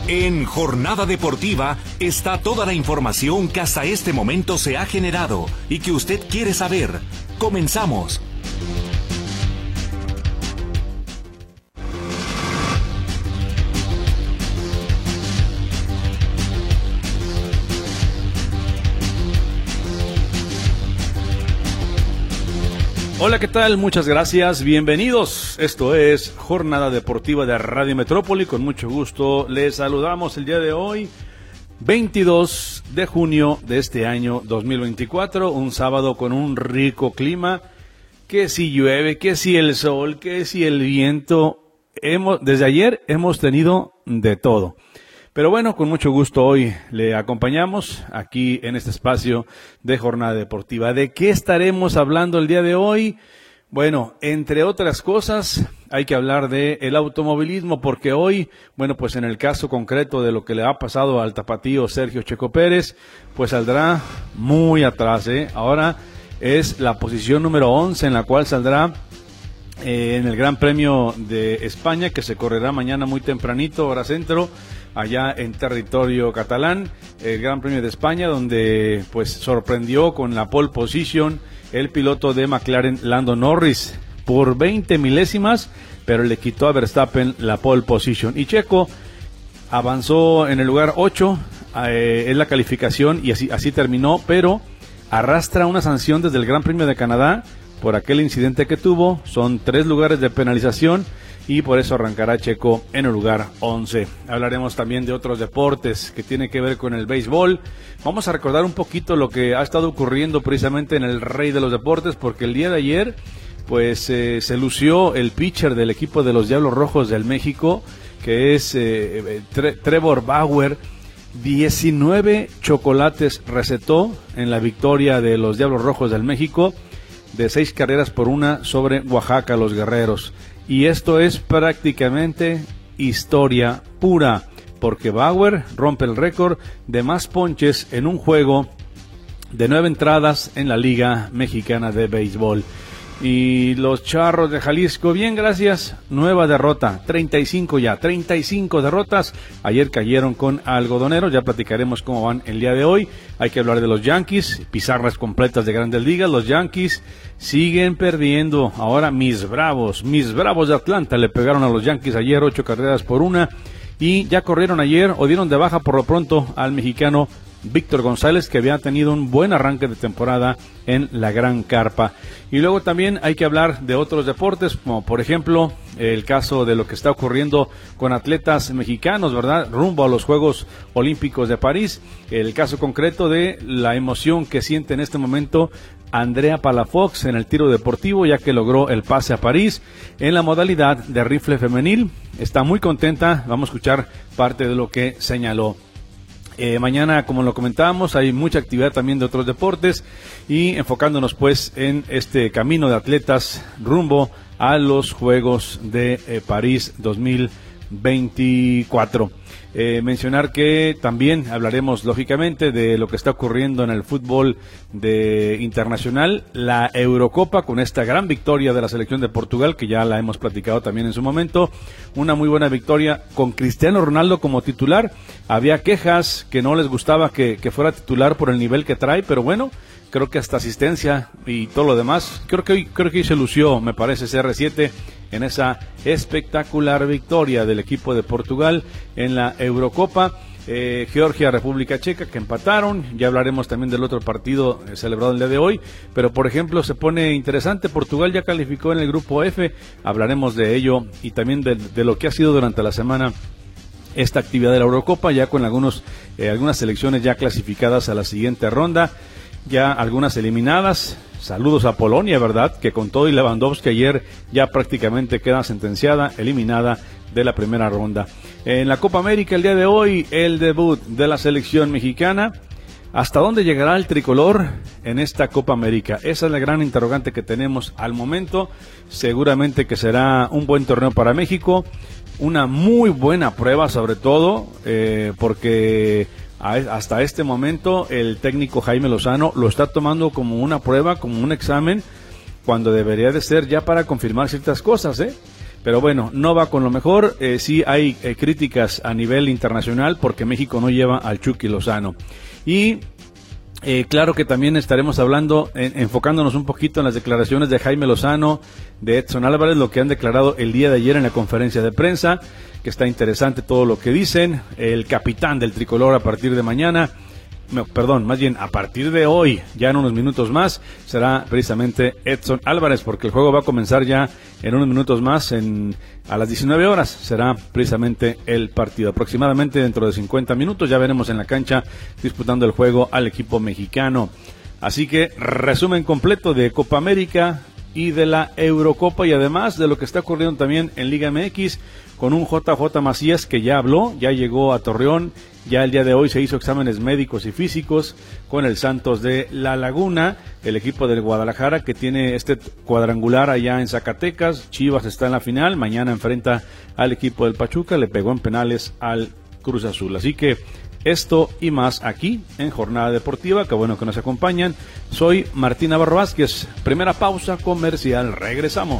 En Jornada Deportiva está toda la información que hasta este momento se ha generado y que usted quiere saber. Comenzamos. Hola, ¿qué tal? Muchas gracias, bienvenidos. Esto es Jornada Deportiva de Radio Metrópoli. Con mucho gusto les saludamos el día de hoy, 22 de junio de este año 2024, un sábado con un rico clima, que si llueve, que si el sol, que si el viento. Desde ayer hemos tenido de todo. Pero bueno, con mucho gusto hoy le acompañamos aquí en este espacio de Jornada Deportiva. ¿De qué estaremos hablando el día de hoy? Bueno, entre otras cosas, hay que hablar de el automovilismo, porque hoy, bueno, pues en el caso concreto de lo que le ha pasado al tapatío Sergio Checo Pérez, pues saldrá muy atrás, Ahora es la posición número 11 en la cual saldrá en el Gran Premio de España, que se correrá mañana muy tempranito, hora centro, allá en territorio catalán, el Gran Premio de España, donde pues sorprendió con la pole position el piloto de McLaren, Lando Norris, por 20 milésimas, pero le quitó a Verstappen la pole position. Y Checo avanzó en el lugar 8 en la calificación y así terminó, pero arrastra una sanción desde el Gran Premio de Canadá por aquel incidente que tuvo. Son 3 lugares de penalización y por eso arrancará Checo en el lugar 11. Hablaremos también de otros deportes que tienen que ver con el béisbol. Vamos a recordar un poquito lo que ha estado ocurriendo precisamente en el Rey de los Deportes, porque el día de ayer pues se lució el pitcher del equipo de los Diablos Rojos del México, que es Trevor Bauer. 19 chocolates recetó en la victoria de los Diablos Rojos del México, de 6 carreras por 1 sobre Oaxaca, los Guerreros. Y esto es prácticamente historia pura, porque Bauer rompe el récord de más ponches en un juego de 9 entradas en la Liga Mexicana de Béisbol. Y los Charros de Jalisco, bien, gracias, nueva derrota, 35 derrotas. Ayer cayeron con Algodoneros, ya platicaremos cómo van el día de hoy. Hay que hablar de los Yankees, pizarras completas de Grandes Ligas. Los Yankees siguen perdiendo. Ahora mis Bravos de Atlanta le pegaron a los Yankees ayer 8 carreras por 1 y ya corrieron ayer o dieron de baja por lo pronto al mexicano Víctor González, que había tenido un buen arranque de temporada en la Gran Carpa. Y luego también hay que hablar de otros deportes, como por ejemplo el caso de lo que está ocurriendo con atletas mexicanos, ¿verdad?, rumbo a los Juegos Olímpicos de París. El caso concreto de la emoción que siente en este momento Andrea Palafox en el tiro deportivo, ya que logró el pase a París en la modalidad de rifle femenil. Está muy contenta, vamos a escuchar parte de lo que señaló. Mañana, como lo comentábamos, hay mucha actividad también de otros deportes y enfocándonos pues en este camino de atletas rumbo a los Juegos de París 2024. Mencionar que también hablaremos lógicamente de lo que está ocurriendo en el fútbol internacional, la Eurocopa, con esta gran victoria de la selección de Portugal, que ya la hemos platicado también en su momento. Una muy buena victoria con Cristiano Ronaldo como titular. Había quejas que no les gustaba que fuera titular por el nivel que trae, pero bueno, creo que hasta asistencia y todo lo demás, creo que hoy se lució, me parece, CR7 en esa espectacular victoria del equipo de Portugal en la Eurocopa. Georgia, República Checa, que empataron. Ya hablaremos también del otro partido celebrado el día de hoy, pero por ejemplo se pone interesante. Portugal ya calificó en el grupo F, hablaremos de ello y también de lo que ha sido durante la semana esta actividad de la Eurocopa, ya con algunas selecciones ya clasificadas a la siguiente ronda, ya algunas eliminadas. Saludos a Polonia, ¿verdad?, que con todo y Lewandowski ayer ya prácticamente queda sentenciada, eliminada de la primera ronda. En la Copa América el día de hoy, el debut de la selección mexicana. ¿Hasta dónde llegará el tricolor en esta Copa América? Esa es la gran interrogante que tenemos al momento. Seguramente que será un buen torneo para México, una muy buena prueba sobre todo, porque hasta este momento el técnico Jaime Lozano lo está tomando como una prueba, como un examen, cuando debería de ser ya para confirmar ciertas cosas, Pero bueno, no va con lo mejor. Sí hay críticas a nivel internacional porque México no lleva al Chucky Lozano. Y claro que también estaremos hablando, enfocándonos un poquito en las declaraciones de Jaime Lozano, de Edson Álvarez, lo que han declarado el día de ayer en la conferencia de prensa, que está interesante todo lo que dicen. El capitán del tricolor a partir de mañana, más bien a partir de hoy, ya en unos minutos más, será precisamente Edson Álvarez, porque el juego va a comenzar ya en unos minutos más, a las 19 horas, será precisamente el partido. Aproximadamente dentro de 50 minutos ya veremos en la cancha disputando el juego al equipo mexicano. Así que resumen completo de Copa América y de la Eurocopa, y además de lo que está ocurriendo también en Liga MX, con un JJ Macías que ya habló, ya llegó a Torreón, ya el día de hoy se hizo exámenes médicos y físicos con el Santos de La Laguna, el equipo del Guadalajara que tiene este cuadrangular allá en Zacatecas. Chivas está en la final, mañana enfrenta al equipo del Pachuca, le pegó en penales al Cruz Azul. Así que esto y más aquí en Jornada Deportiva, que bueno que nos acompañan. Soy Martín Navarro Vázquez, primera pausa comercial, regresamos.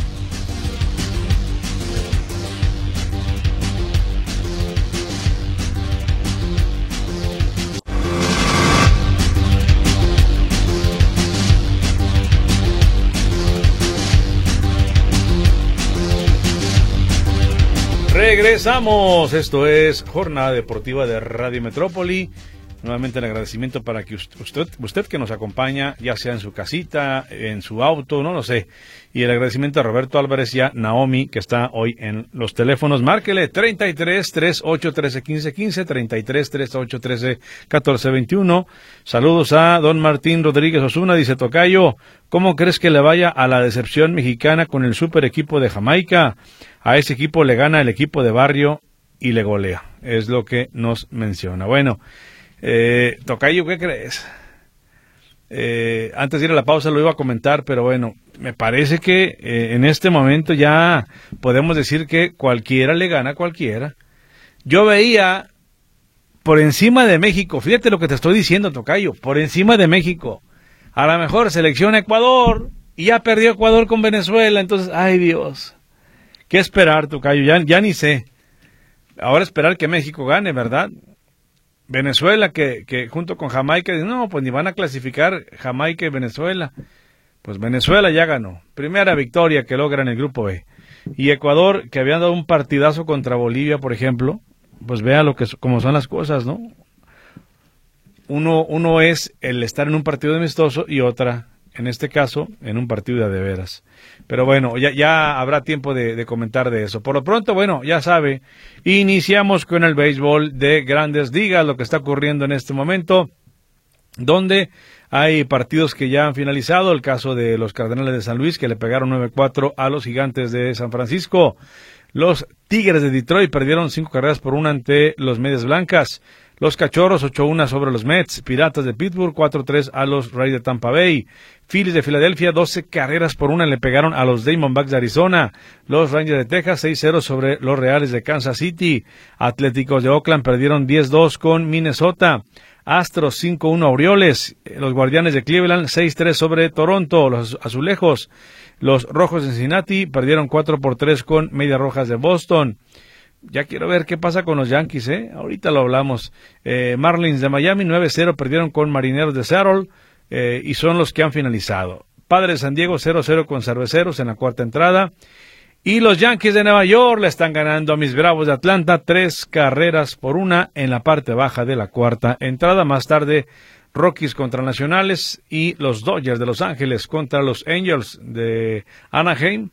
Regresamos, esto es Jornada Deportiva de Radio Metrópoli. Nuevamente el agradecimiento para que usted que nos acompaña, ya sea en su casita, en su auto, no lo sé. Y el agradecimiento a Roberto Álvarez y a Naomi, que está hoy en los teléfonos. Márquele 33 38 13 15 15, 33 38 13 14 21. Saludos a don Martín Rodríguez Osuna, dice: tocayo, ¿cómo crees que le vaya a la decepción mexicana con el super equipo de Jamaica? A ese equipo le gana el equipo de barrio y le golea. Es lo que nos menciona. Bueno, tocayo, ¿qué crees? Antes de ir a la pausa lo iba a comentar, pero bueno, me parece que en este momento ya podemos decir que cualquiera le gana a cualquiera. Yo veía por encima de México, fíjate lo que te estoy diciendo, tocayo, por encima de México, a lo mejor selecciona Ecuador y ya perdió Ecuador con Venezuela, entonces, ay Dios, ¿qué esperar, tocayo? Ya ni sé. Ahora esperar que México gane, ¿verdad? Venezuela, que junto con Jamaica, no, pues ni van a clasificar Jamaica y Venezuela. Pues Venezuela ya ganó. Primera victoria que logra en el grupo B. Y Ecuador, que habían dado un partidazo contra Bolivia, por ejemplo, pues vea cómo son las cosas, ¿no? Uno es el estar en un partido amistoso y otra, en este caso, en un partido de veras. Pero bueno, ya habrá tiempo de comentar de eso. Por lo pronto, bueno, ya sabe, iniciamos con el béisbol de Grandes Ligas, lo que está ocurriendo en este momento, donde hay partidos que ya han finalizado. El caso de los Cardenales de San Luis, que le pegaron 9-4 a los Gigantes de San Francisco. Los Tigres de Detroit perdieron 5-1 ante los Medias Blancas. Los Cachorros 8-1 sobre los Mets. Piratas de Pittsburgh 4-3 a los Rays de Tampa Bay. Phillies de Filadelfia 12-1 le pegaron a los Diamondbacks de Arizona. Los Rangers de Texas 6-0 sobre los Reales de Kansas City. Atléticos de Oakland perdieron 10-2 con Minnesota. Astros 5-1 a Orioles. Los Guardianes de Cleveland 6-3 sobre Toronto. Los Azulejos. Los Rojos de Cincinnati perdieron 4-3 con Medias Rojas de Boston. Ya quiero ver qué pasa con los Yankees, ahorita lo hablamos. Marlins de Miami 9-0 perdieron con Marineros de Seattle y son los que han finalizado. Padres de San Diego 0-0 con Cerveceros en la cuarta entrada. Y los Yankees de Nueva York le están ganando a mis Bravos de Atlanta 3-1 en la parte baja de la cuarta entrada. Más tarde, Rockies contra Nacionales y los Dodgers de Los Ángeles contra los Angels de Anaheim.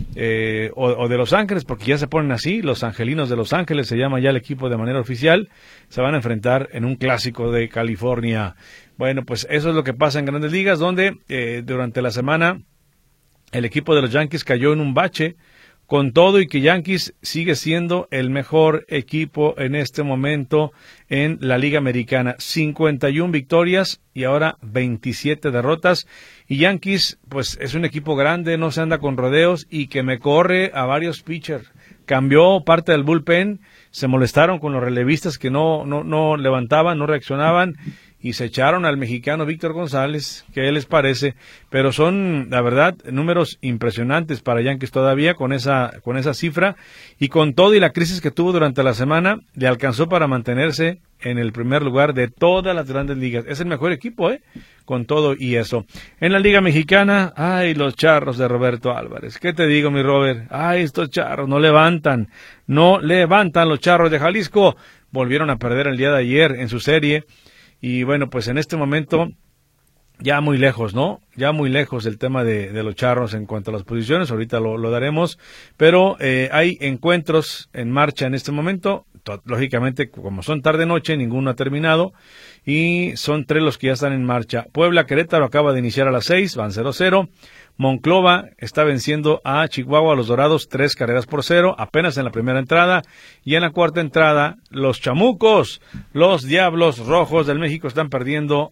O de Los Ángeles, porque ya se ponen así, los Angelinos de Los Ángeles se llama ya el equipo de manera oficial, se van a enfrentar en un clásico de California. Bueno, pues eso es lo que pasa en Grandes Ligas, donde durante la semana el equipo de los Yankees cayó en un bache, con todo y que Yankees sigue siendo el mejor equipo en este momento en la Liga Americana. 51 victorias y ahora 27 derrotas. Y Yankees, pues es un equipo grande, no se anda con rodeos y que me corre a varios pitchers. Cambió parte del bullpen, se molestaron con los relevistas que no levantaban, no reaccionaban. y se echaron al mexicano Víctor González. ¿Qué les parece? Pero son, la verdad, números impresionantes para Yankees todavía con esa cifra, y con todo y la crisis que tuvo durante la semana, le alcanzó para mantenerse en el primer lugar de todas las grandes ligas. Es el mejor equipo, con todo y eso. En la Liga Mexicana, ay, los Charros de Roberto Álvarez. ¿Qué te digo, mi Robert? Ay, estos Charros no levantan los Charros de Jalisco. Volvieron a perder el día de ayer en su serie, y bueno, pues en este momento ya muy lejos, ¿no? Ya muy lejos el tema de los Charros en cuanto a las posiciones, ahorita lo daremos, pero hay encuentros en marcha en este momento. Lógicamente, como son tarde-noche, ninguno ha terminado, y son 3 los que ya están en marcha. Puebla-Querétaro acaba de iniciar a las 6, van 0-0. Monclova está venciendo a Chihuahua, a los Dorados, 3-0, apenas en la primera entrada. Y en la cuarta entrada, los Chamucos, los Diablos Rojos del México, están perdiendo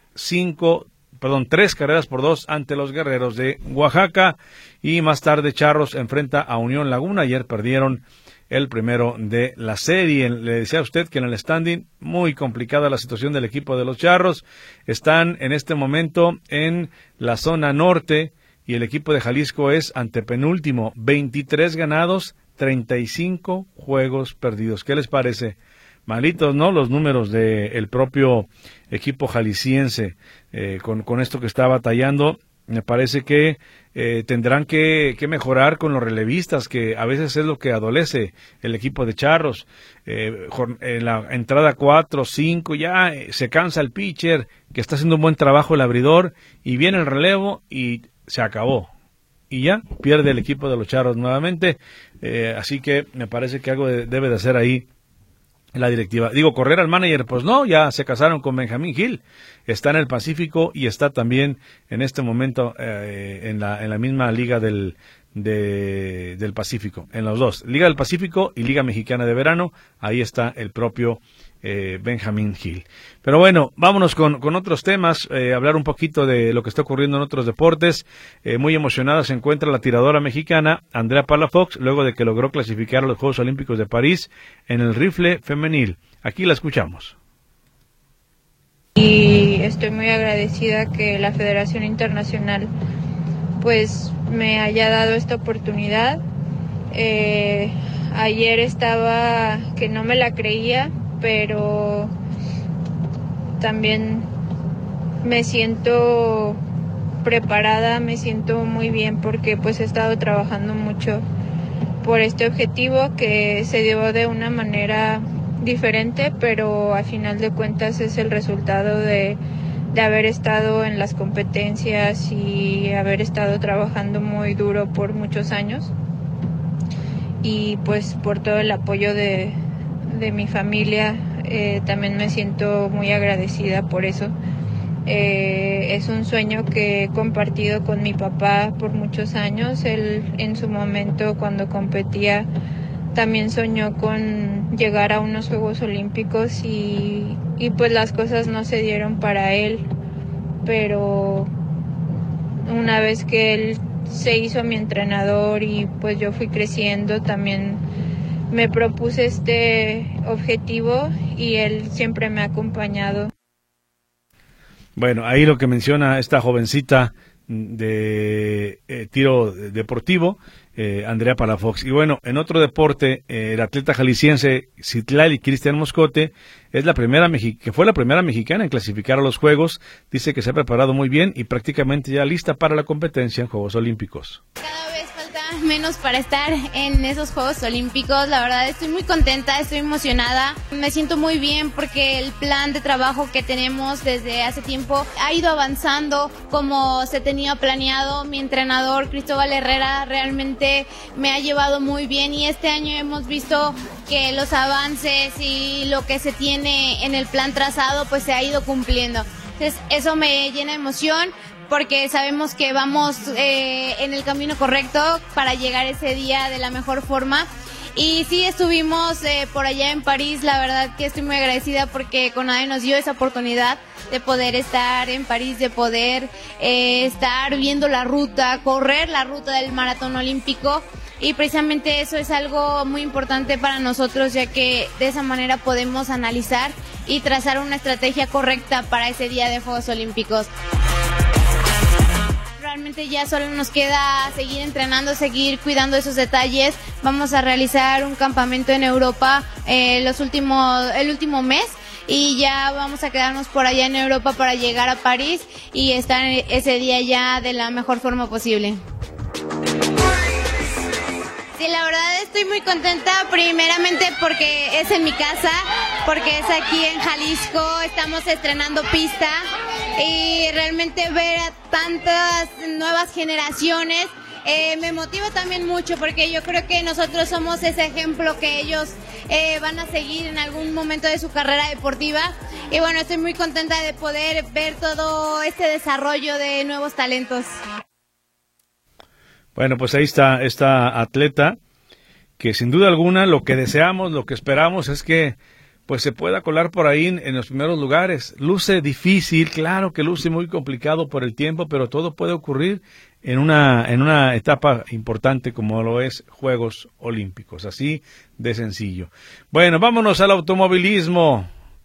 3-2 ante los Guerreros de Oaxaca. Y más tarde, Charros enfrenta a Unión Laguna. Ayer perdieron el primero de la serie. Le decía a usted que en el standing, muy complicada la situación del equipo de los Charros. Están en este momento en la zona norte, y el equipo de Jalisco es antepenúltimo, 23 ganados, 35 juegos perdidos. ¿Qué les parece? Malitos, ¿no? Los números del propio equipo jalisciense, con esto que está batallando. Me parece que tendrán que mejorar con los relevistas, que a veces es lo que adolece el equipo de Charros. En la entrada 4, 5, ya se cansa el pitcher, que está haciendo un buen trabajo el abridor, y viene el relevo y se acabó. Y ya pierde el equipo de los Charros nuevamente. Así que me parece que algo debe de hacer ahí la directiva. Digo, correr al manager, pues no, ya se casaron con Benjamín Gil, está en el Pacífico y está también en este momento en la misma liga del Pacífico, en los dos, Liga del Pacífico y Liga Mexicana de Verano. Ahí está el propio Benjamín Gil. Pero bueno, vámonos con otros temas, hablar un poquito de lo que está ocurriendo en otros deportes. Muy emocionada se encuentra la tiradora mexicana Andrea Palafox, luego de que logró clasificar a los Juegos Olímpicos de París en el rifle femenil. Aquí la escuchamos. Y estoy muy agradecida que la Federación Internacional pues me haya dado esta oportunidad. Ayer estaba que no me la creía, pero también me siento preparada, me siento muy bien, porque pues he estado trabajando mucho por este objetivo, que se dio de una manera diferente, pero a final de cuentas es el resultado de haber estado en las competencias y haber estado trabajando muy duro por muchos años, y pues por todo el apoyo de mi familia. También me siento muy agradecida por eso. Es un sueño que he compartido con mi papá por muchos años. Él en su momento, cuando competía, también soñó con llegar a unos Juegos Olímpicos, y pues las cosas no se dieron para él, pero una vez que él se hizo mi entrenador y pues yo fui creciendo, también me propuse este objetivo y él siempre me ha acompañado. Bueno, ahí lo que menciona esta jovencita de tiro deportivo, Andrea Palafox. Y bueno, en otro deporte, el atleta jalisciense Citlali Cristian Moscote fue la primera mexicana en clasificar a los Juegos. Dice que se ha preparado muy bien y prácticamente ya lista para la competencia en Juegos Olímpicos. Cada vez falta menos para estar en esos Juegos Olímpicos. La verdad estoy muy contenta, estoy emocionada. Me siento muy bien porque el plan de trabajo que tenemos desde hace tiempo ha ido avanzando como se tenía planeado. Mi entrenador Cristóbal Herrera realmente me ha llevado muy bien, y este año hemos visto que los avances y lo que se tiene en el plan trazado pues se ha ido cumpliendo. Entonces eso me llena de emoción, porque sabemos que vamos en el camino correcto para llegar ese día de la mejor forma. Y sí, estuvimos por allá en París. La verdad que estoy muy agradecida porque CONADE nos dio esa oportunidad de poder estar en París, de poder estar viendo la ruta, correr la ruta del maratón olímpico. Y precisamente eso es algo muy importante para nosotros, ya que de esa manera podemos analizar y trazar una estrategia correcta para ese día de Juegos Olímpicos. Realmente ya solo nos queda seguir entrenando, seguir cuidando esos detalles. Vamos a realizar un campamento en Europa el último mes y ya vamos a quedarnos por allá en Europa para llegar a París y estar ese día ya de la mejor forma posible. Sí, la verdad estoy muy contenta, primeramente porque es en mi casa, porque es aquí en Jalisco, estamos estrenando pista y realmente ver a tantas nuevas generaciones me motiva también mucho, porque yo creo que nosotros somos ese ejemplo que ellos van a seguir en algún momento de su carrera deportiva. Y bueno, estoy muy contenta de poder ver todo este desarrollo de nuevos talentos. Bueno, pues ahí está esta atleta que sin duda alguna lo que deseamos, lo que esperamos es que pues se pueda colar por ahí en los primeros lugares. Luce difícil, claro que luce muy complicado por el tiempo, pero todo puede ocurrir en una etapa importante como lo es Juegos Olímpicos, así de sencillo. Bueno, vámonos al automovilismo.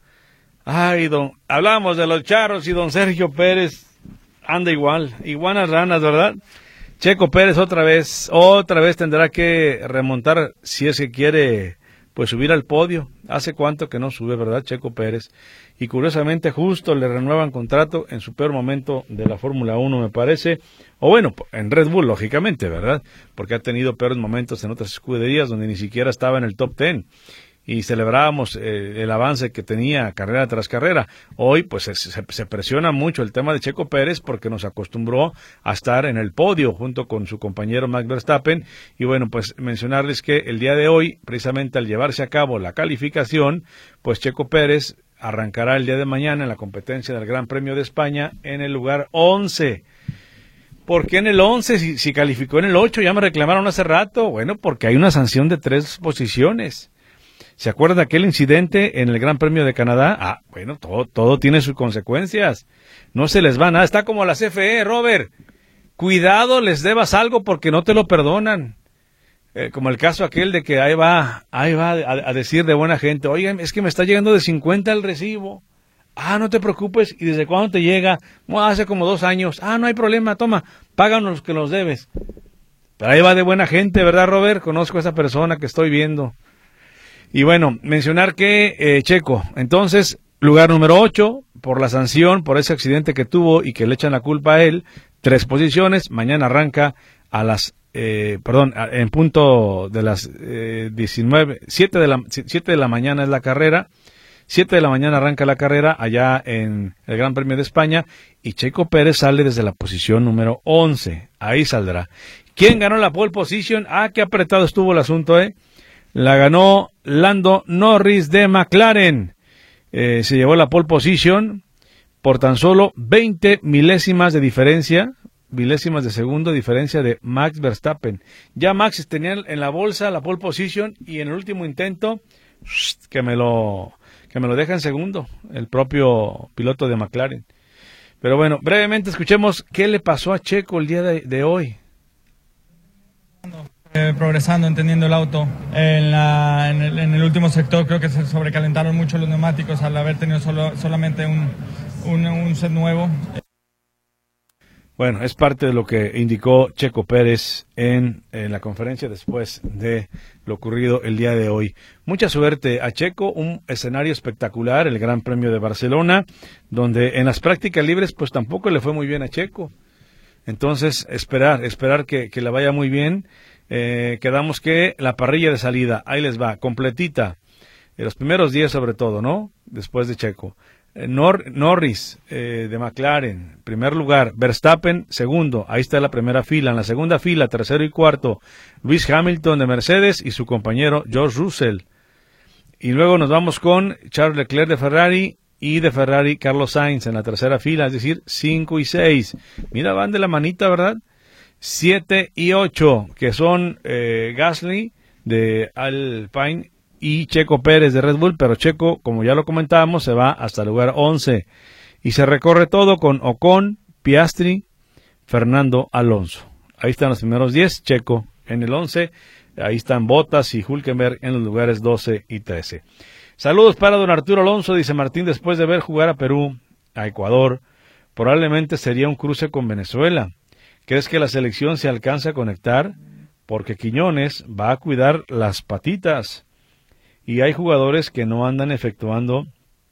Ay, hablamos de los charros y don Sergio Pérez anda igual, iguanas ranas, ¿verdad? Checo Pérez otra vez tendrá que remontar si es que quiere pues subir al podio. Hace cuánto que no sube, ¿verdad? Checo Pérez. Y curiosamente justo le renuevan contrato en su peor momento de la Fórmula 1, me parece. O bueno, en Red Bull, lógicamente, ¿verdad? Porque ha tenido peores momentos en otras escuderías donde ni siquiera estaba en el top 10. Y celebrábamos el avance que tenía carrera tras carrera. Hoy pues se presiona mucho el tema de Checo Pérez porque nos acostumbró a estar en el podio junto con su compañero Max Verstappen. Y bueno, pues mencionarles que el día de hoy, precisamente al llevarse a cabo la calificación, pues Checo Pérez arrancará el día de mañana en la competencia del Gran Premio de España en el lugar 11. ¿Por qué en el 11 si calificó en el 8? Ya me reclamaron hace rato. Bueno, porque hay una sanción de 3 posiciones. ¿Se acuerdan de aquel incidente en el Gran Premio de Canadá? Bueno, todo tiene sus consecuencias. No se les va nada. Está como la CFE, Robert. Cuidado, les debas algo porque no te lo perdonan. Como el caso aquel de que ahí va a decir de buena gente, oigan, es que me está llegando de 50 el recibo. No te preocupes. ¿Y desde cuándo te llega? Hace como 2 años. No hay problema, toma, páganos los que los debes. Pero ahí va de buena gente, ¿verdad, Robert? Conozco a esa persona que estoy viendo. Y bueno, mencionar que Checo, entonces, lugar número 8, por la sanción, por ese accidente que tuvo y que le echan la culpa a él, 3 posiciones, mañana arranca a las, en punto de las 7 de la mañana es la carrera, 7 de la mañana arranca la carrera allá en el Gran Premio de España y Checo Pérez sale desde la posición número 11, ahí saldrá. ¿Quién ganó la pole position? Qué apretado estuvo el asunto, La ganó Lando Norris de McLaren. Se llevó la pole position por tan solo 20 milésimas de diferencia, milésimas de segundo de diferencia de Max Verstappen. Ya Max tenía en la bolsa la pole position y en el último intento que me lo deja en segundo el propio piloto de McLaren. Pero bueno, brevemente escuchemos qué le pasó a Checo el día de hoy. Progresando, entendiendo el auto. En el último sector creo que se sobrecalentaron mucho los neumáticos al haber tenido solamente un set nuevo. Bueno, es parte de lo que indicó Checo Pérez en la conferencia después de lo ocurrido el día de hoy. Mucha suerte a Checo, un escenario espectacular, el Gran Premio de Barcelona, donde en las prácticas libres pues tampoco le fue muy bien a Checo. Entonces, esperar que le vaya muy bien. Quedamos que la parrilla de salida, ahí les va, completita, los primeros 10 sobre todo, ¿no? Después de Checo. Norris de McLaren, primer lugar. Verstappen, segundo, ahí está la primera fila. En la segunda fila, tercero y cuarto, Lewis Hamilton de Mercedes y su compañero George Russell. Y luego nos vamos con Charles Leclerc de Ferrari y de Ferrari Carlos Sainz en la tercera fila, es decir, 5 y 6. Mira, van de la manita, ¿verdad? 7 y 8, que son Gasly de Alpine y Checo Pérez de Red Bull, pero Checo, como ya lo comentábamos, se va hasta el lugar 11 y se recorre todo con Ocon, Piastri, Fernando Alonso. Ahí están los primeros 10, Checo en el 11, ahí están Bottas y Hülkenberg en los lugares 12 y 13. Saludos para don Arturo Alonso, dice Martín, después de ver jugar a Perú, a Ecuador, probablemente sería un cruce con Venezuela. ¿Crees que la selección se alcanza a conectar? Porque Quiñones va a cuidar las patitas. Y hay jugadores que no andan efectuando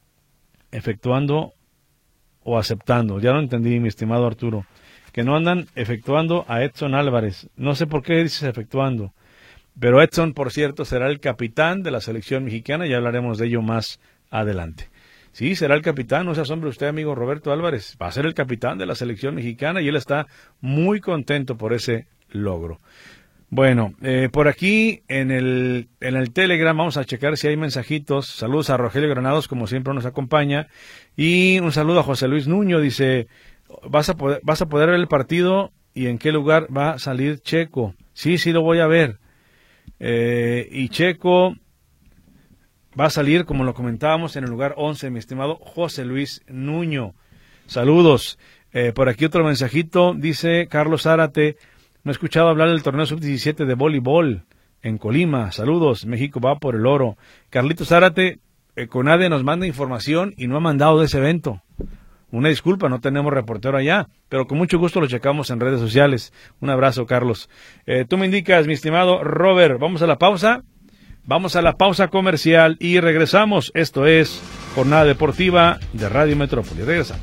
o aceptando. Ya lo entendí, mi estimado Arturo. Que no andan efectuando a Edson Álvarez. No sé por qué dices efectuando. Pero Edson, por cierto, será el capitán de la selección mexicana. Ya hablaremos de ello más adelante. Sí, será el capitán. No se asombre usted, amigo Roberto Álvarez. Va a ser el capitán de la selección mexicana y él está muy contento por ese logro. Bueno, por aquí en el Telegram vamos a checar si hay mensajitos. Saludos a Rogelio Granados, como siempre nos acompaña. Y un saludo a José Luis Nuño, dice, ¿vas a poder ver el partido y en qué lugar va a salir Checo? Sí, lo voy a ver. Y Checo va a salir, como lo comentábamos, en el lugar 11, mi estimado José Luis Nuño. Saludos. Por aquí otro mensajito, dice Carlos Zárate. No he escuchado hablar del torneo sub-17 de voleibol en Colima. Saludos, México va por el oro. Carlitos Zárate, CONADE nos manda información y no ha mandado de ese evento. Una disculpa, no tenemos reportero allá, pero con mucho gusto lo checamos en redes sociales. Un abrazo, Carlos. Tú me indicas, mi estimado Robert, ¿vamos a la pausa? Vamos a la pausa comercial y regresamos. Esto es Jornada Deportiva de Radio Metrópoli. Regresamos.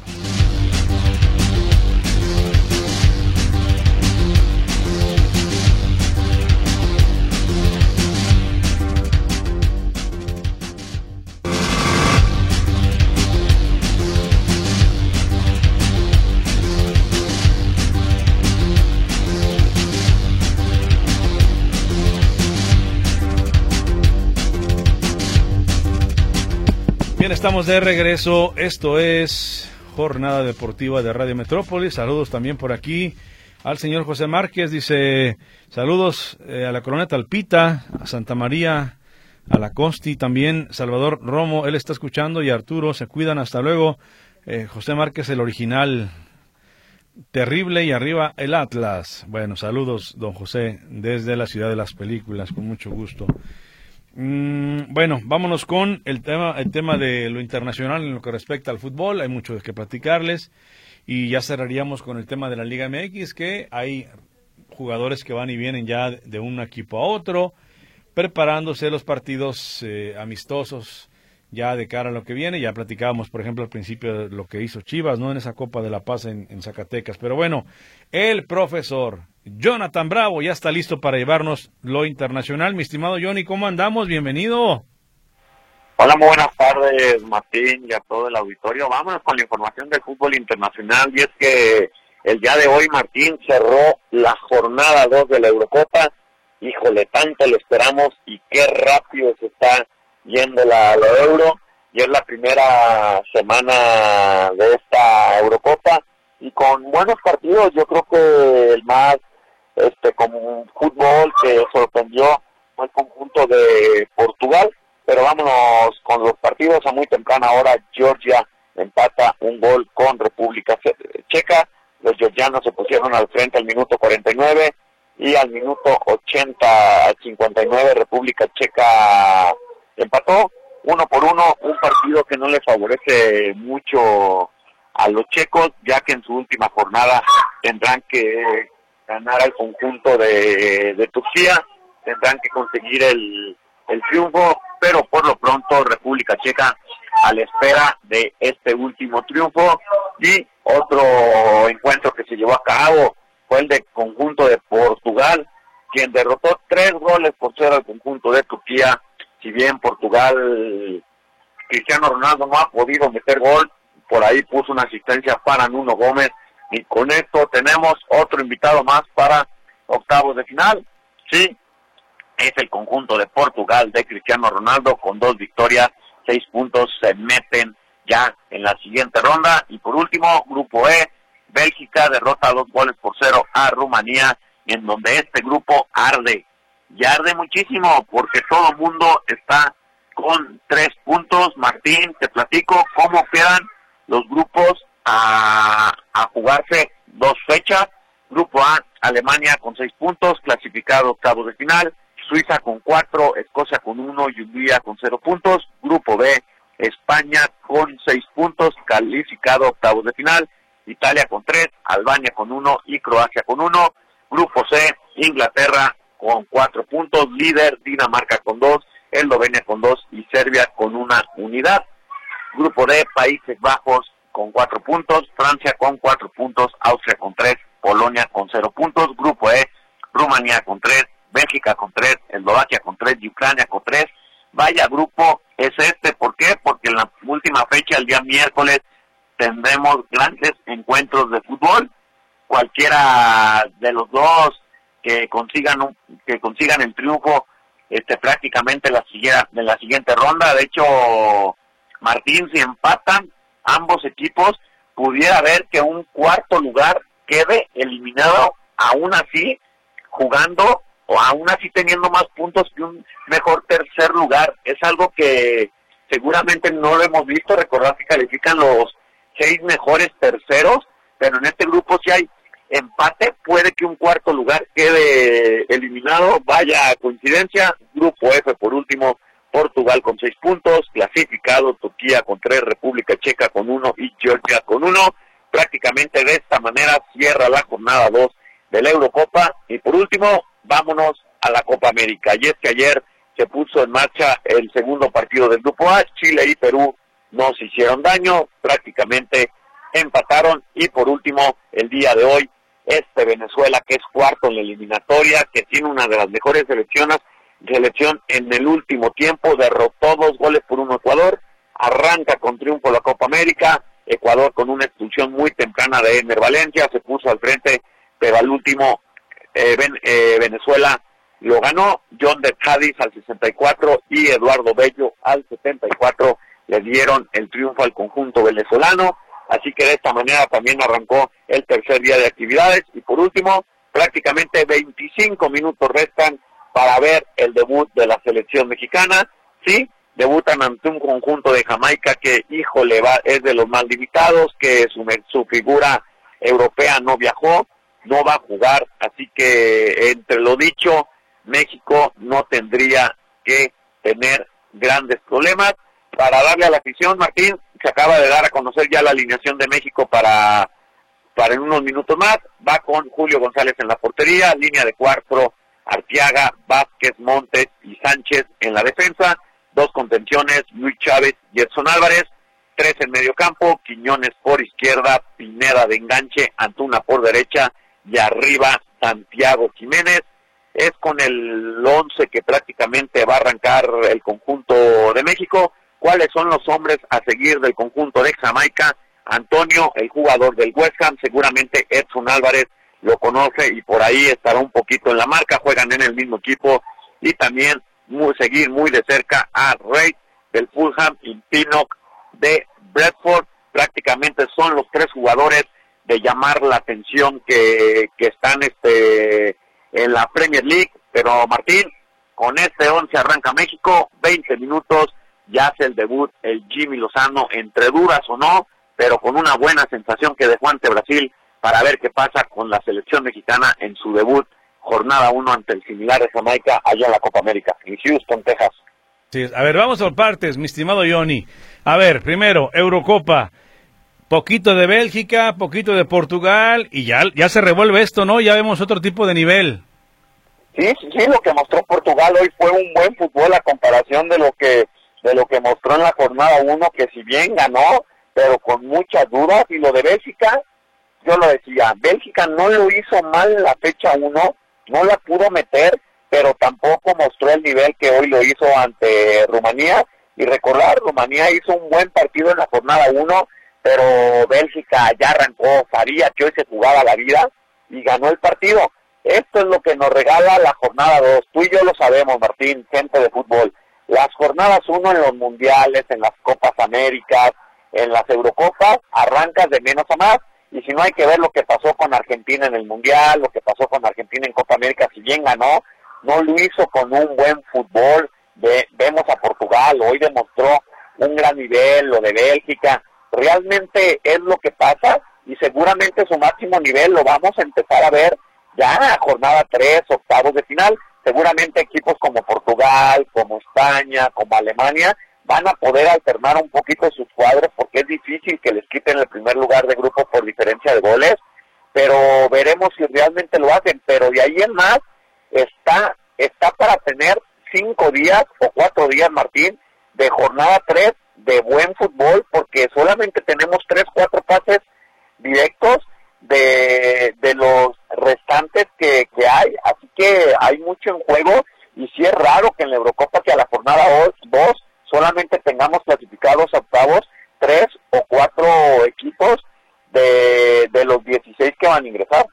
Bien, estamos de regreso. Esto es Jornada Deportiva de Radio Metrópolis. Saludos también por aquí al señor José Márquez. Dice, saludos a la Colonia Talpita, a Santa María, a la Consti, también Salvador Romo, él está escuchando, y Arturo, se cuidan, hasta luego. José Márquez, el original, terrible, y arriba el Atlas. Bueno, saludos, don José, desde la ciudad de las películas, con mucho gusto. Bueno, vámonos con el tema de lo internacional en lo que respecta al fútbol. Hay mucho de que platicarles y ya cerraríamos con el tema de la Liga MX, que hay jugadores que van y vienen ya de un equipo a otro, preparándose los partidos amistosos ya de cara a lo que viene. Ya platicábamos, por ejemplo, al principio de lo que hizo Chivas, ¿no?, en esa Copa de la Paz en Zacatecas. Pero bueno, el profesor Jonathan Bravo ya está listo para llevarnos lo internacional. Mi estimado Johnny, ¿cómo andamos? Bienvenido. Hola, muy buenas tardes, Martín, y a todo el auditorio. Vámonos con la información del fútbol internacional, y es que el día de hoy, Martín, cerró la jornada 2 de la Eurocopa. Híjole, tanto lo esperamos y qué rápido se está yendo la Euro, y es la primera semana de esta Eurocopa, y con buenos partidos. Yo creo que el más como fútbol que sorprendió fue el conjunto de Portugal, pero vámonos con los partidos a muy temprana hora. Georgia empata un gol con República Checa, los georgianos se pusieron al frente al minuto 49, y al minuto 80 al 59 República Checa empató 1-1, un partido que no le favorece mucho a los checos, ya que en su última jornada tendrán que ganar al conjunto de Turquía, tendrán que conseguir el triunfo, pero por lo pronto República Checa a la espera de este último triunfo. Y otro encuentro que se llevó a cabo fue el del conjunto de Portugal, quien derrotó 3-0 al conjunto de Turquía. Si bien Portugal, Cristiano Ronaldo no ha podido meter gol, por ahí puso una asistencia para Nuno Gómez, y con esto tenemos otro invitado más para octavos de final. Sí, es el conjunto de Portugal de Cristiano Ronaldo, con 2 victorias, 6 puntos, se meten ya en la siguiente ronda. Y por último, grupo E, Bélgica derrota 2-0 a Rumanía, en donde este grupo arde, y arde muchísimo, porque todo el mundo está con 3 puntos. Martín, te platico cómo quedan los grupos a jugarse 2 fechas. Grupo A, Alemania con 6 puntos, clasificado octavos de final. Suiza con 4, Escocia con 1 y Hungría con 0 puntos. Grupo B, España con 6 puntos, calificado a octavos de final. Italia con 3, Albania con 1 y Croacia con 1. Grupo C, Inglaterra con 4 puntos, líder Dinamarca con 2, Eslovenia con 2 y Serbia con 1 unidad. Grupo D, Países Bajos con 4 puntos, Francia con 4 puntos, Austria con 3, Polonia con 0 puntos. Grupo E, Rumanía con 3, Bélgica con 3, Eslovaquia con 3 y Ucrania con 3. Vaya grupo es este, ¿por qué? Porque en la última fecha, el día miércoles, tendremos grandes encuentros de fútbol. Cualquiera de los dos que consigan el triunfo prácticamente en la siguiente ronda. De hecho, Martín, si empatan ambos equipos, pudiera ver que un cuarto lugar quede eliminado, aún así jugando o aún así teniendo más puntos que un mejor tercer lugar. Es algo que seguramente no lo hemos visto. Recordad que califican los 6 mejores terceros, pero en este grupo si hay empate, puede que un cuarto lugar quede eliminado. Vaya coincidencia. Grupo F, por último, Portugal con 6 puntos, clasificado Turquía con 3, República Checa con 1 y Georgia con 1. Prácticamente de esta manera cierra la jornada 2 de la Eurocopa. Y por último, vámonos a la Copa América. Y es que ayer se puso en marcha el segundo partido del Grupo A. Chile y Perú no se hicieron daño, prácticamente empataron. Y por último, el día de hoy, Venezuela, que es cuarto en la eliminatoria, que tiene una de las mejores selección en el último tiempo, derrotó 2-1 Ecuador, arranca con triunfo la Copa América. Ecuador, con una expulsión muy temprana de Ener Valencia, se puso al frente, pero al último Venezuela lo ganó. John de Cádiz al 64 y Eduardo Bello al 74 le dieron el triunfo al conjunto venezolano. Así que de esta manera también arrancó el tercer día de actividades. Y por último, prácticamente 25 minutos restan para ver el debut de la selección mexicana. Sí, debutan ante un conjunto de Jamaica que, híjole, es de los más limitados, que su figura europea no viajó, no va a jugar. Así que, entre lo dicho, México no tendría que tener grandes problemas. Para darle a la afición, Martín, se acaba de dar a conocer ya la alineación de México para en unos minutos más. Va con Julio González en la portería, línea de 4, Arteaga, Vázquez, Montes y Sánchez en la defensa, 2 contenciones, Luis Chávez y Edson Álvarez, 3 en medio campo, Quiñones por izquierda, Pineda de enganche, Antuna por derecha y arriba Santiago Jiménez. Es con el 11 que prácticamente va a arrancar el conjunto de México. ¿Cuáles son los hombres a seguir del conjunto de Jamaica? Antonio, el jugador del West Ham, seguramente Edson Álvarez lo conoce y por ahí estará un poquito en la marca, juegan en el mismo equipo. Y también seguir muy de cerca a Reid del Fulham y Pinnock de Bradford. Prácticamente son los 3 jugadores de llamar la atención que están en la Premier League. Pero Martín, con este 11 arranca México, 20 minutos, ya hace el debut el Jimmy Lozano, entre duras o no, pero con una buena sensación que dejó ante Brasil, para ver qué pasa con la selección mexicana en su debut, jornada 1 ante el similar de Jamaica, allá en la Copa América, en Houston, Texas. Sí, a ver, vamos por partes, mi estimado Johnny. A ver, primero, Eurocopa, poquito de Bélgica, poquito de Portugal, y ya se revuelve esto, ¿no? Ya vemos otro tipo de nivel. Sí, lo que mostró Portugal hoy fue un buen fútbol a comparación de lo que mostró en la jornada 1, que si bien ganó, pero con muchas dudas. Y lo de Bélgica, yo lo decía, Bélgica no lo hizo mal en la fecha 1, no la pudo meter, pero tampoco mostró el nivel que hoy lo hizo ante Rumanía. Y recordar, Rumanía hizo un buen partido en la jornada 1, pero Bélgica ya arrancó, sabía que hoy se jugaba la vida y ganó el partido. Esto es lo que nos regala la jornada 2. Tú y yo lo sabemos, Martín, gente de fútbol. Las jornadas 1 en los mundiales, en las Copas Américas, en las Eurocopas, arrancas de menos a más. Y si no, hay que ver lo que pasó con Argentina en el mundial, lo que pasó con Argentina en Copa América. Si bien ganó, no lo hizo con un buen fútbol. Vemos a Portugal, hoy demostró un gran nivel. Lo de Bélgica, realmente es lo que pasa, y seguramente su máximo nivel lo vamos a empezar a ver ya en la jornada 3, octavos de final. seguramente equipos como Portugal, como España, como Alemania, van a poder alternar un poquito sus cuadros porque es difícil que les quiten el primer lugar de grupo por diferencia de goles, pero veremos si realmente lo hacen. Pero de ahí en más está para tener 5 días o 4 días, Martín, de jornada 3 de buen fútbol, porque solamente tenemos 3-4 pases directos de los restantes que hay, así que hay mucho en juego, y sí es raro que en la Eurocopa, que a la jornada 2 solamente tengamos clasificados a octavos 3 o 4 equipos de los 16 que van a ingresar.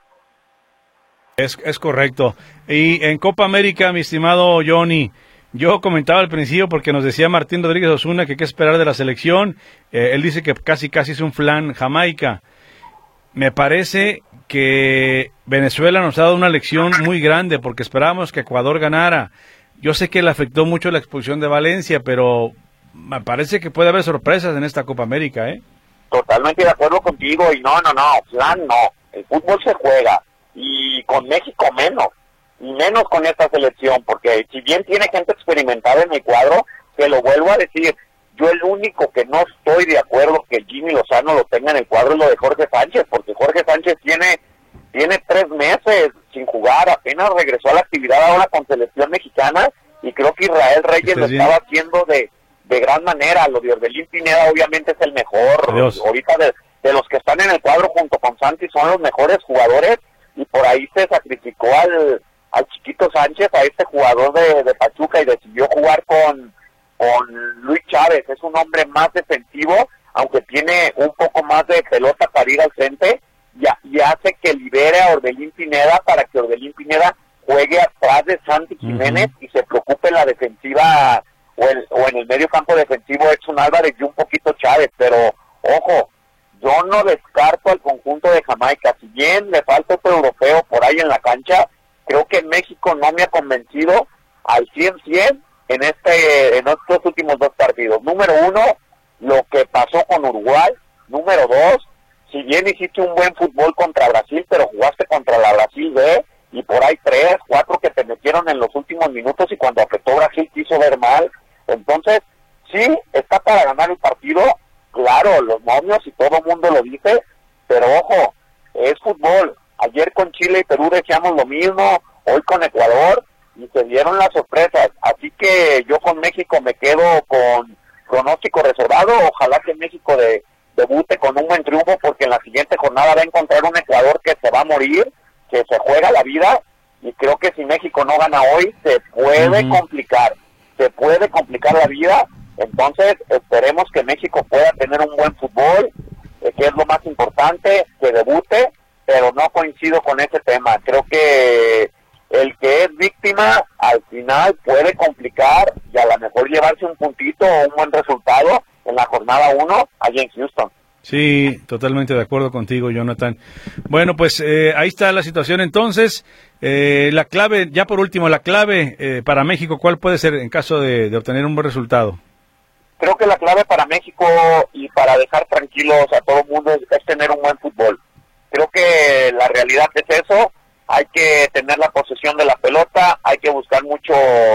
Es correcto. Y en Copa América, mi estimado Johnny, yo comentaba al principio porque nos decía Martín Rodríguez Osuna que qué esperar de la selección. Él dice que casi es un flan Jamaica. Me parece que Venezuela nos ha dado una lección muy grande porque esperábamos que Ecuador ganara. Yo sé que le afectó mucho la expulsión de Valencia, pero me parece que puede haber sorpresas en esta Copa América, ¿eh? Totalmente de acuerdo contigo, y no, plan no. El fútbol se juega, y con México menos, y menos con esta selección, porque si bien tiene gente experimentada en el cuadro, te lo vuelvo a decir, yo el único que no estoy de acuerdo que Jimmy Lozano lo tenga en el cuadro es lo de Jorge Sánchez, porque Jorge Sánchez tiene 3 meses sin jugar, apenas regresó a la actividad ahora con selección mexicana, y creo que Israel Reyes lo estaba haciendo de gran manera. Lo de Orbelín Pineda obviamente es el mejor. Adiós. Ahorita de los que están en el cuadro junto con Santi son los mejores jugadores, y por ahí se sacrificó al chiquito Sánchez, a este jugador de Pachuca, y decidió jugar con Luis Chávez. Es un hombre más defensivo, aunque tiene un poco más de pelota para ir al frente, y hace que libere a Orbelín Pineda para que Orbelín Pineda juegue atrás de Santi Jiménez y se preocupe en la defensiva o en el medio campo defensivo Edson Álvarez y un poquito Chávez. Pero ojo, yo no descarto al conjunto de Jamaica. Si bien le falta otro europeo por ahí en la cancha, creo que México no me ha convencido al 100% en estos últimos 2 partidos. Número 1, lo que pasó con Uruguay. Número 2, si bien hiciste un buen fútbol contra Brasil, pero jugaste contra la Brasil B, y por ahí 3, 4 que te metieron en los últimos minutos, y cuando afectó Brasil quiso ver mal. Entonces, sí, está para ganar el partido, claro, los momios y todo el mundo lo dice, pero ojo, es fútbol. Ayer con Chile y Perú decíamos lo mismo, hoy con Ecuador, y se dieron las sorpresas. Así que yo con México me quedo con pronóstico reservado. Ojalá que México debute con un buen triunfo, porque en la siguiente jornada va a encontrar un Ecuador que se va a morir, que se juega la vida, y creo que si México no gana hoy, se puede complicar la vida. Entonces esperemos que México pueda tener un buen fútbol, que es lo más importante, que debute, pero no coincido con ese tema. Creo que el que es víctima al final puede complicar y a lo mejor llevarse un puntito o un buen resultado en la jornada 1 allá en Houston. Sí, totalmente de acuerdo contigo, Jonathan. Bueno, pues ahí está la situación entonces. La clave, ya por último, la clave para México, ¿cuál puede ser en caso de obtener un buen resultado? Creo que la clave para México y para dejar tranquilos a todo el mundo es tener un buen fútbol. Creo que la realidad es eso. Hay que tener la posesión de la pelota, hay que buscar mucho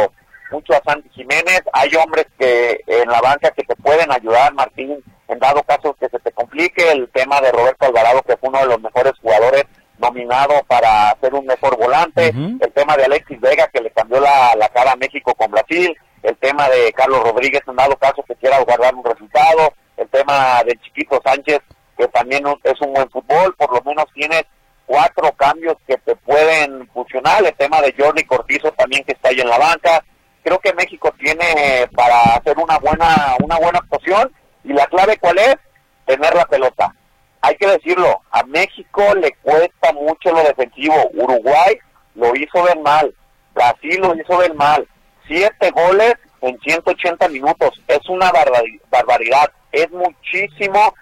a Santi Jiménez. Hay hombres que en la banca que te pueden ayudar, Martín, en dado caso que se te complique. El tema de Roberto Alvarado, que fue uno de los mejores jugadores nominado para ser un mejor volante. El tema de Alexis Vega, que le cambió la cara a México con Brasil. El tema de Carlos Rodríguez, en dado caso que quiera guardar un resultado. El tema de Chiquito Sánchez, que también es un buen fútbol. Por lo menos tienes 4 cambios que te pueden funcionar. El tema de Jordi Cortizo también, que está ahí en la banca. Creo que México tiene para hacer una buena actuación, y la clave ¿cuál es? Tener la pelota. Hay que decirlo, a México le cuesta mucho lo defensivo. Uruguay lo hizo ver mal, Brasil lo hizo ver mal. 7 goles en 180 minutos, es una barbaridad, es muchísimo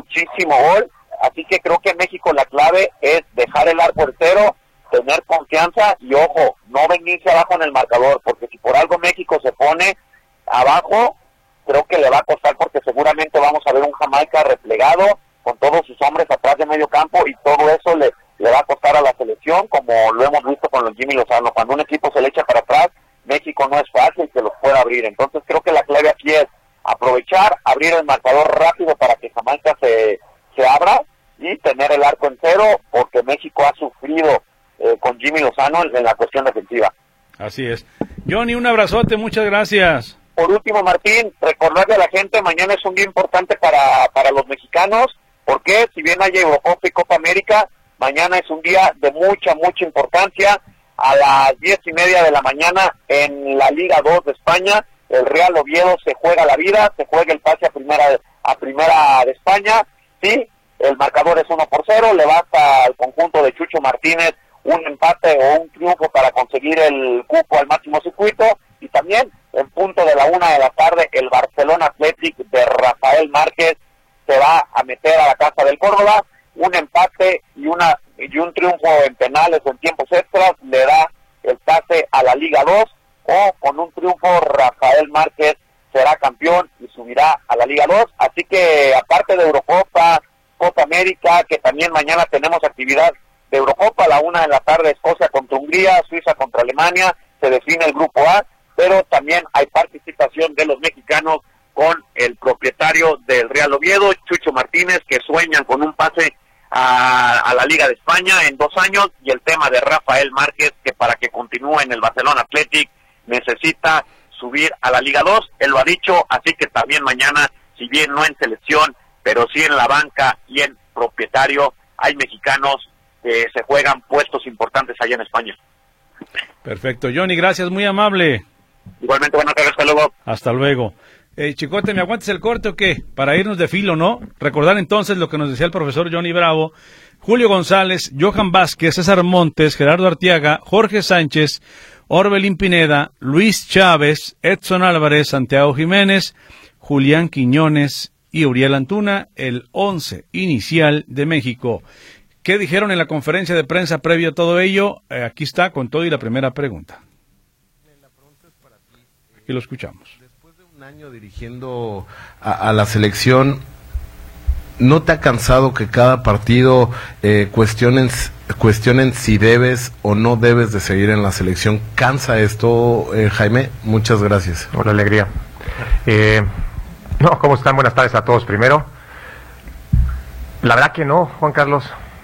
gol. Así que creo que en México la clave es dejar el arco en cero, tener confianza y ojo, no venirse abajo en el marcador, porque si por algo México se pone abajo, creo que le va a costar, porque seguramente vamos a ver un Jamaica replegado con todos sus hombres atrás de medio campo, y todo eso le le va a costar a la selección, como lo hemos visto con los Jimmy Lozano. Cuando un equipo se le echa para atrás, México no es fácil que los pueda abrir. Entonces creo que la clave aquí es aprovechar, abrir el marcador rápido para que Jamaica se abra y tener el arco en cero, porque México ha sufrido con Jimmy Lozano en la cuestión defensiva. Así es. Johnny, un abrazote, muchas gracias. Por último, Martín, recordarle a la gente, mañana es un día importante para los mexicanos, porque si bien hay Eurocopa y Copa América, mañana es un día de mucha importancia. A las 10:30 de la mañana en la Liga 2 de España, el Real Oviedo se juega la vida, se juega el pase a primera de España. Sí, el marcador es 1-0, le basta al conjunto de Chucho Martínez un empate o un triunfo para conseguir el cupo al máximo circuito. Y también en punto de la 1 de la tarde el Barcelona Athletic de Rafael Márquez se va a meter a la casa del Córdoba. Un empate y un triunfo en penales o en tiempos extras le da el pase a la Liga 2, o con un triunfo Rafael Márquez será campeón y subirá a la Liga 2. Así que aparte de Eurocopa, Copa América, que también mañana tenemos actividad de Eurocopa, a la 1 de la tarde Escocia contra Hungría, Suiza contra Alemania, se define el grupo A, pero también hay participación de los mexicanos con el propietario del Real Oviedo, Chucho Martínez, que sueñan con un pase a la Liga de España en 2 años, y el tema de Rafael Márquez, que para que continúe en el Barcelona Athletic necesita subir a la Liga 2, él lo ha dicho, así que también mañana, si bien no en selección, pero sí en la banca y en propietario, hay mexicanos que se juegan puestos importantes allá en España. Perfecto, Johnny, gracias, muy amable. Igualmente, buenas tardes, hasta luego. Hasta luego. Chicote, ¿me aguantes el corte o qué? Para irnos de filo, ¿no? Recordar entonces lo que nos decía el profesor Johnny Bravo, Julio González, Johan Vázquez, César Montes, Gerardo Arteaga, Jorge Sánchez, Orbelín Pineda, Luis Chávez, Edson Álvarez, Santiago Jiménez, Julián Quiñones y Uriel Antuna, el 11 inicial de México. ¿Qué dijeron en la conferencia de prensa previo a todo ello? Aquí está con todo y la primera pregunta. Aquí lo escuchamos. Después de un año dirigiendo a la selección, ¿no te ha cansado que cada partido cuestionen si debes o no debes de seguir en la selección? ¿Cansa esto, Jaime? Muchas gracias. Hola, alegría. ¿Cómo están? Buenas tardes a todos primero. La verdad que no, Juan Carlos.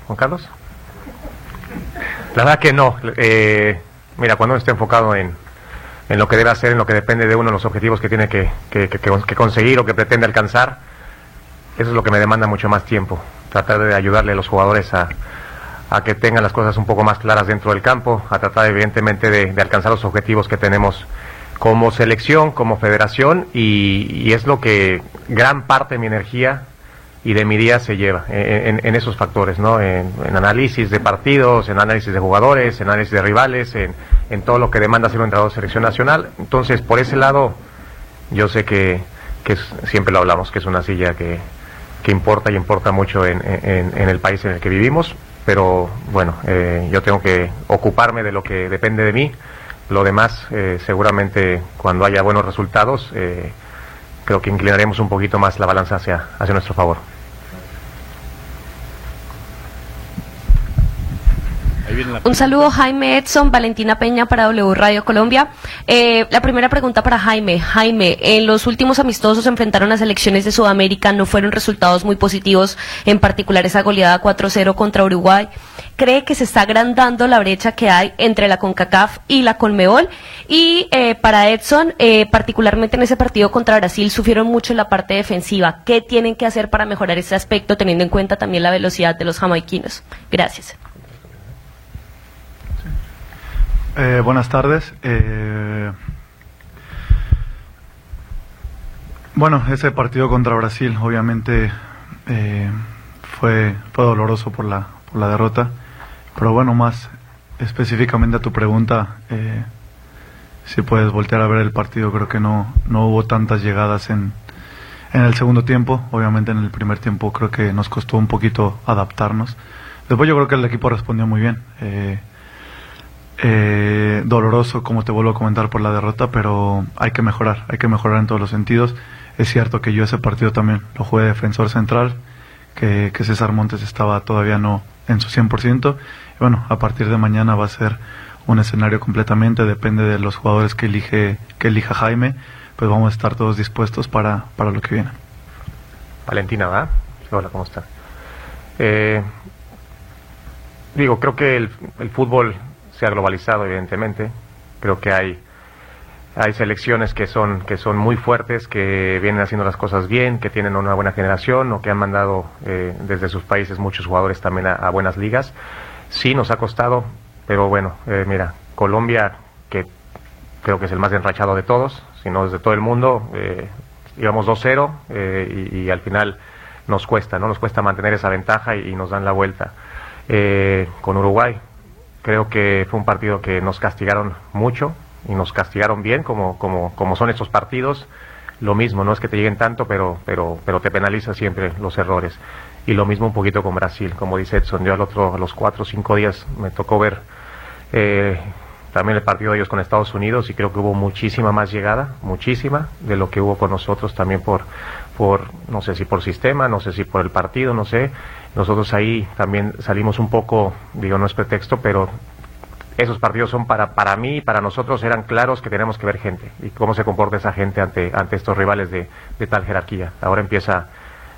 La verdad que no. Mira, cuando uno está enfocado en lo que debe hacer, en lo que depende de uno, los objetivos que tiene que conseguir o que pretende alcanzar, eso es lo que me demanda mucho más tiempo. Tratar de ayudarle a los jugadores a que tengan las cosas un poco más claras dentro del campo, a tratar evidentemente de alcanzar los objetivos que tenemos como selección, como federación, y es lo que gran parte de mi energía y de mi día se lleva en esos factores, ¿no? En análisis de partidos, en análisis de jugadores, en análisis de rivales, en todo lo que demanda ser un entrenador de selección nacional. Entonces, por ese lado, yo sé que siempre lo hablamos, que es una silla que importa y importa mucho en el país en el que vivimos, pero bueno, yo tengo que ocuparme de lo que depende de mí. Lo demás, seguramente cuando haya buenos resultados, creo que inclinaremos un poquito más la balanza hacia nuestro favor. Un saludo, Jaime, Edson, Valentina Peña para W Radio Colombia. La primera pregunta para Jaime. Jaime, en los últimos amistosos se enfrentaron a selecciones de Sudamérica, no fueron resultados muy positivos, en particular esa goleada 4-0 contra Uruguay. ¿Cree que se está agrandando la brecha que hay entre la CONCACAF y la CONMEBOL? Y para Edson, particularmente en ese partido contra Brasil, sufrieron mucho en la parte defensiva. ¿Qué tienen que hacer para mejorar ese aspecto, teniendo en cuenta también la velocidad de los jamaiquinos? Gracias. Buenas tardes. Bueno, ese partido contra Brasil obviamente fue doloroso por la derrota, pero bueno, más específicamente a tu pregunta, si puedes voltear a ver el partido, creo que no hubo tantas llegadas en el segundo tiempo. Obviamente en el primer tiempo creo que nos costó un poquito adaptarnos. Después yo creo que el equipo respondió muy bien. Doloroso, como te vuelvo a comentar, por la derrota, pero hay que mejorar en todos los sentidos. Es cierto que yo ese partido también lo jugué defensor central, que César Montes estaba todavía no en su 100%. Y bueno, a partir de mañana va a ser un escenario completamente, depende de los jugadores que elija Jaime, pues vamos a estar todos dispuestos para lo que viene. Valentina, ¿verdad? Hola, ¿cómo está? Creo que el fútbol se ha globalizado, evidentemente. Creo que hay selecciones que son muy fuertes, que vienen haciendo las cosas bien, que tienen una buena generación o que han mandado desde sus países muchos jugadores también a buenas ligas. Sí, nos ha costado, pero bueno, mira, Colombia, que creo que es el más enrachado de todos, si no desde todo el mundo, íbamos 2-0 y al final nos cuesta mantener esa ventaja y nos dan la vuelta. Con Uruguay, creo que fue un partido que nos castigaron mucho y nos castigaron bien, como son estos partidos. Lo mismo, no es que te lleguen tanto, pero te penaliza siempre los errores. Y lo mismo un poquito con Brasil, como dice Edson. Yo a los 4 o 5 días me tocó ver también el partido de ellos con Estados Unidos y creo que hubo muchísima más llegada, muchísima, de lo que hubo con nosotros también por no sé si por sistema, no sé si por el partido, no sé. Nosotros ahí también salimos un poco, no es pretexto, pero esos partidos son para mí y para nosotros eran claros que tenemos que ver gente y cómo se comporta esa gente ante estos rivales de tal jerarquía. Ahora empieza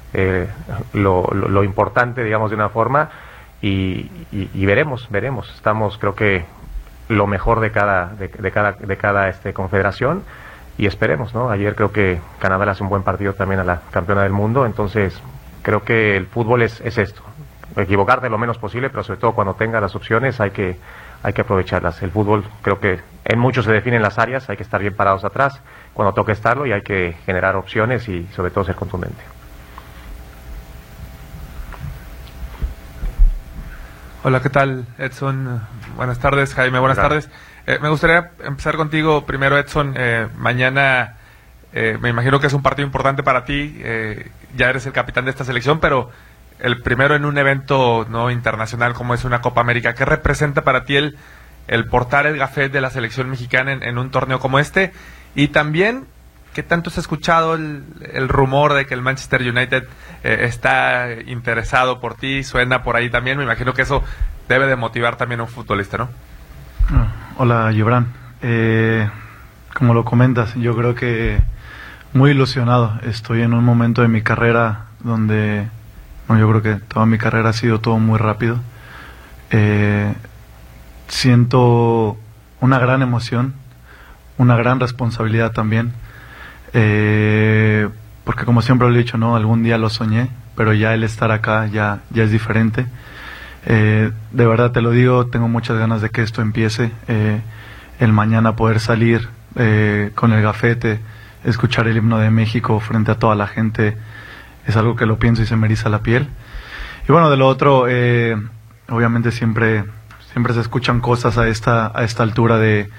lo importante, digamos, de una forma y veremos. Estamos, creo que lo mejor de cada confederación y esperemos, ¿no? Ayer creo que Canadá le hace un buen partido también a la campeona del mundo, entonces creo que el fútbol es esto, equivocarte lo menos posible, pero sobre todo cuando tenga las opciones hay que aprovecharlas. El fútbol creo que en mucho se definen las áreas, hay que estar bien parados atrás cuando toque estarlo y hay que generar opciones y sobre todo ser contundente. Hola, ¿qué tal, Edson? Buenas tardes, Jaime, buenas tardes. Me gustaría empezar contigo primero, Edson. Mañana me imagino que es un partido importante para ti, ya eres el capitán de esta selección, pero el primero en un evento no internacional como es una Copa América. ¿Qué representa para ti el portar el gafet de la selección mexicana en un torneo como este? Y también, ¿qué tanto has escuchado el rumor de que el Manchester United está interesado por ti? Suena por ahí también, me imagino que eso debe de motivar también a un futbolista, ¿no? Hola, Gibran. Como lo comentas, yo creo que muy ilusionado. Estoy en un momento de mi carrera donde yo creo que toda mi carrera ha sido todo muy rápido. Siento una gran emoción, una gran responsabilidad también, porque como siempre lo he dicho, algún día lo soñé, pero ya el estar acá ya es diferente. De verdad te lo digo, tengo muchas ganas de que esto empiece, el mañana poder salir con el gafete, escuchar el himno de México frente a toda la gente, es algo que lo pienso y se me eriza la piel. Y bueno, de lo otro, obviamente siempre se escuchan cosas a esta altura de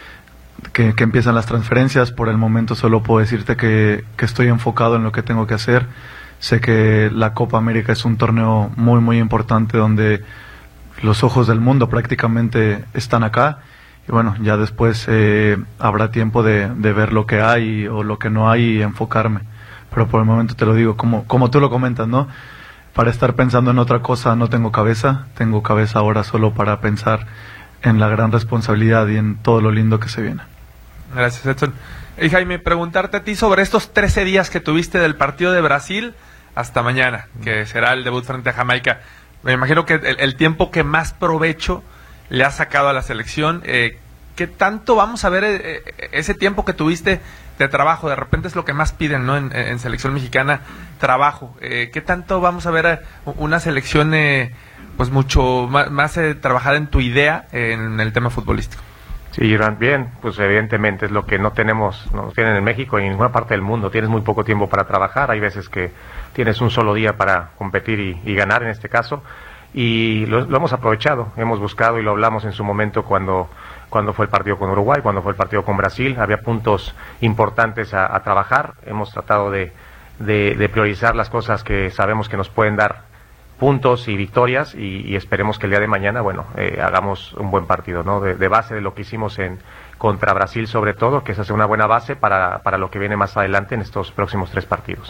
que empiezan las transferencias. Por el momento solo puedo decirte que estoy enfocado en lo que tengo que hacer. Sé que la Copa América es un torneo muy muy importante donde los ojos del mundo prácticamente están acá. Y bueno, ya después habrá tiempo de ver lo que hay o lo que no hay y enfocarme. Pero por el momento te lo digo, como tú lo comentas, ¿no? Para estar pensando en otra cosa no tengo cabeza ahora solo para pensar en la gran responsabilidad y en todo lo lindo que se viene. Gracias, Edson. Y Jaime, preguntarte a ti sobre estos 13 días que tuviste del partido de Brasil hasta mañana, que será el debut frente a Jamaica. Me imagino que el tiempo que más provecho le has sacado a la selección, ¿qué tanto vamos a ver ese tiempo que tuviste de trabajo? De repente es lo que más piden, ¿no? En selección mexicana, trabajo. ¿Qué tanto vamos a ver una selección pues mucho más trabajada en tu idea en el tema futbolístico? Sí, Irán, bien, pues evidentemente es lo que no tienen en México y en ninguna parte del mundo. Tienes muy poco tiempo para trabajar, hay veces que tienes un solo día para competir y ganar en este caso, y lo hemos aprovechado, hemos buscado y lo hablamos en su momento cuando fue el partido con Uruguay, cuando fue el partido con Brasil, había puntos importantes a trabajar, hemos tratado de priorizar las cosas que sabemos que nos pueden dar puntos y victorias y esperemos que el día de mañana, hagamos un buen partido, ¿no? De base de lo que hicimos contra Brasil sobre todo, que esa sea una buena base para lo que viene más adelante en estos próximos 3 partidos.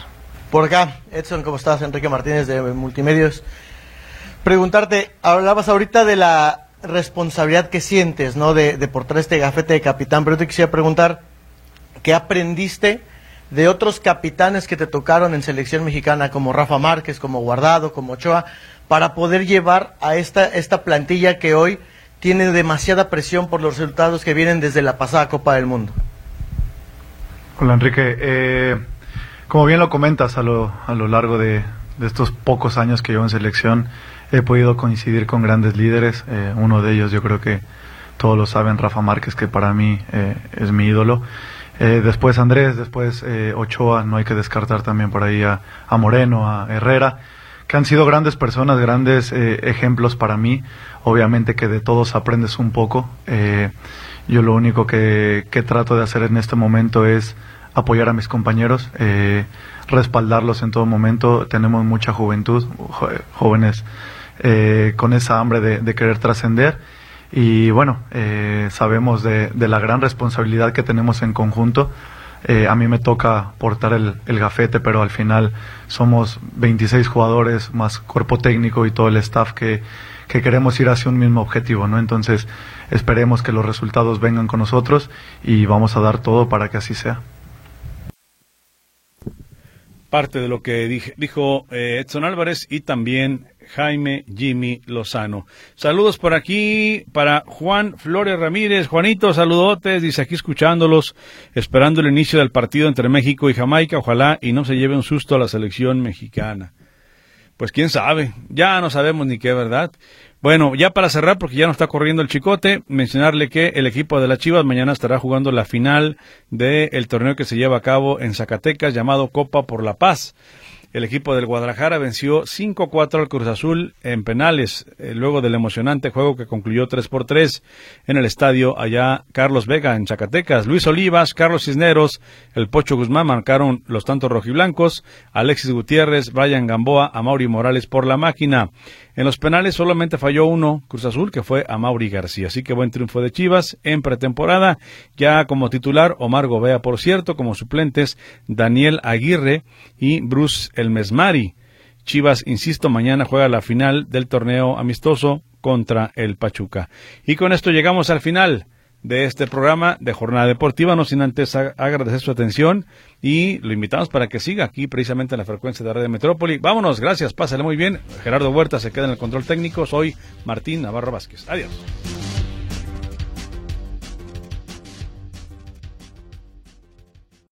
Por acá, Edson, ¿cómo estás? Enrique Martínez de Multimedios. Preguntarte, hablabas ahorita de la responsabilidad que sientes, ¿no? De portar este gafete de capitán, pero te quisiera preguntar, ¿qué aprendiste de otros capitanes que te tocaron en selección mexicana, como Rafa Márquez, como Guardado, como Ochoa, para poder llevar a esta plantilla que hoy tiene demasiada presión por los resultados que vienen desde la pasada Copa del Mundo? Hola, Enrique. Como bien lo comentas, a lo largo de estos pocos años que llevo en selección, he podido coincidir con grandes líderes. Uno de ellos, yo creo que todos lo saben, Rafa Márquez, que para mí es mi ídolo. Después Andrés, después Ochoa, no hay que descartar también por ahí a Moreno, a Herrera, que han sido grandes personas, grandes ejemplos para mí. Obviamente que de todos aprendes un poco. Yo lo único que trato de hacer en este momento es apoyar a mis compañeros, respaldarlos en todo momento. Tenemos mucha juventud, jóvenes con esa hambre de querer trascender, y bueno, sabemos de la gran responsabilidad que tenemos en conjunto. A mí me toca portar el gafete, pero al final somos 26 jugadores más cuerpo técnico y todo el staff que queremos ir hacia un mismo objetivo, ¿no? Entonces esperemos que los resultados vengan con nosotros y vamos a dar todo para que así sea. Parte de lo que dijo Edson Álvarez y también Jaime Jimmy Lozano. Saludos por aquí para Juan Flores Ramírez. Juanito, saludotes, dice aquí escuchándolos, esperando el inicio del partido entre México y Jamaica. Ojalá y no se lleve un susto a la selección mexicana. Pues quién sabe, ya no sabemos ni qué, ¿verdad? Bueno, ya para cerrar, porque ya no está corriendo el chicote, mencionarle que el equipo de las Chivas mañana estará jugando la final del torneo que se lleva a cabo en Zacatecas, llamado Copa por la Paz. El equipo del Guadalajara venció 5-4 al Cruz Azul en penales, luego del emocionante juego que concluyó 3-3 en el estadio allá Carlos Vega en Zacatecas. Luis Olivas, Carlos Cisneros, el Pocho Guzmán marcaron los tantos rojiblancos, Alexis Gutiérrez, Brian Gamboa, Amaury Morales por la máquina. En los penales solamente falló uno, Cruz Azul, que fue Amaury García. Así que buen triunfo de Chivas en pretemporada. Ya como titular, Omar Gobea, por cierto, como suplentes, Daniel Aguirre y Bruce El Mesmari. Chivas, insisto, mañana juega la final del torneo amistoso contra el Pachuca. Y con esto llegamos al final de este programa de Jornada Deportiva, no sin antes agradecer su atención y lo invitamos para que siga aquí precisamente en la frecuencia de Radio Metrópoli. Vámonos, gracias, pásale muy bien. Gerardo Huerta se queda en el control técnico, soy Martín Navarro Vázquez. Adiós.